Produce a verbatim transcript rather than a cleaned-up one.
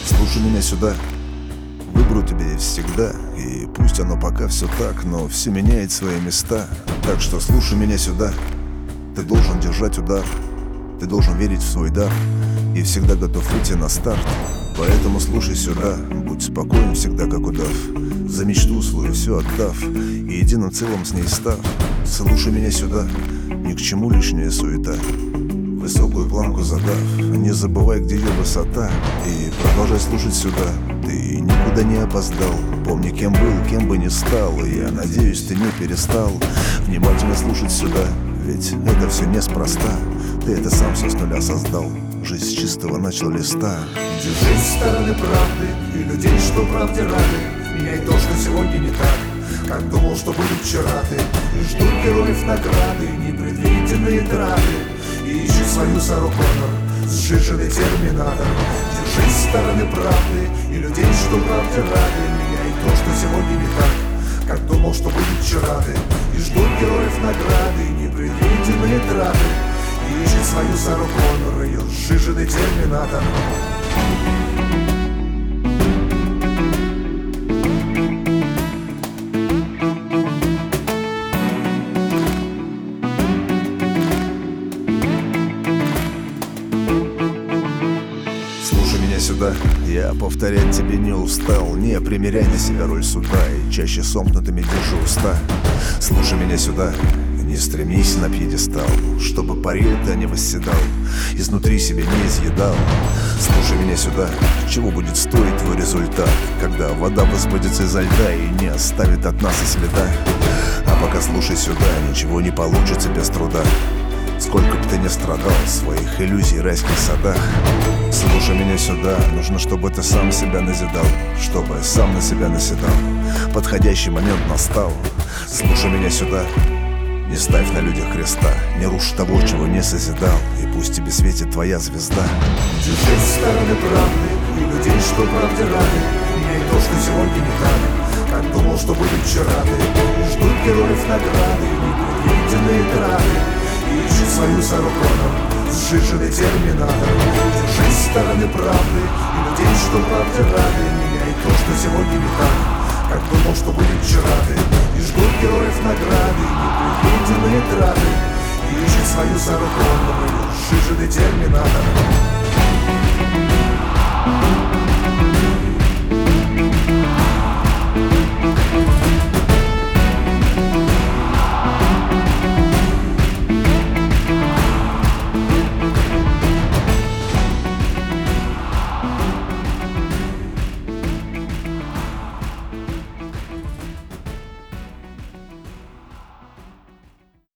Слушай меня сюда, выберу тебя всегда. И пусть оно пока все так, но все меняет свои места. Так что слушай меня сюда. Ты должен держать удар, ты должен верить в свой дар и всегда готов выйти на старт. Поэтому слушай сюда, будь спокоен всегда как удав, за мечту свою все отдав и единым целым с ней став. Слушай меня сюда, ни к чему лишняя суета, высокую планку задав, не забывай, где ее высота. И продолжай слушать сюда, ты никуда не опоздал. Помни, кем был, кем бы ни стал, и я надеюсь, ты не перестал внимательно слушать сюда, ведь это все неспроста. Ты это сам все с нуля создал, жизнь с чистого начал листа. Держись с стороны правды и людей, что правде рады. Меняй то, что сегодня не так, как думал, что будет вчера ты. И ждут героев награды, непредвиденные траты. И ищи свою Сару Коннор, сжиженный терминатор. Держись с стороны правды и людей, что правде рады. Меняй то, что сегодня не так, как думал, что будет вчера ты. И ждут героев награды, непредвиденные траты. И ищет свою Сару Коннор, ее сжиженный терминатор. Слушай меня сюда, я повторять тебе не устал. Не примеряй на себя роль суда и чаще сомкнутыми держи уста. Слушай меня сюда, не стремись на пьедестал, чтобы парить да не восседал, изнутри себя не изъедал. Слушай меня сюда, чего будет стоить твой результат, когда вода высвободится изо льда и не оставит от нас и следа. А пока слушай сюда, ничего не получится без труда, сколько бы ты ни страдал в своих иллюзий райских садах. Слушай меня сюда, нужно, чтобы ты сам себя назидал, чтобы сам на себя наседал, подходящий момент настал. Слушай меня сюда, не ставь на людях креста, не рушь того, чего не созидал, и пусть тебе светит твоя звезда. Держись с стороны правды и людей, что правде рады. Меняй то, что сегодня не так, как думал, что будет вчера ты. И ждут героев награды, непредвиденные траты. И ищи свою Сару Коннор, сжиженный терминатор. Держись с стороны правды и людей, что правде рады. Меняй то, что сегодня не так, как думал, что будет вчера ты. И ждут героев награды, непредвиденные траты. И ищет свою Сару Коннор, ее сжиженный терминатор.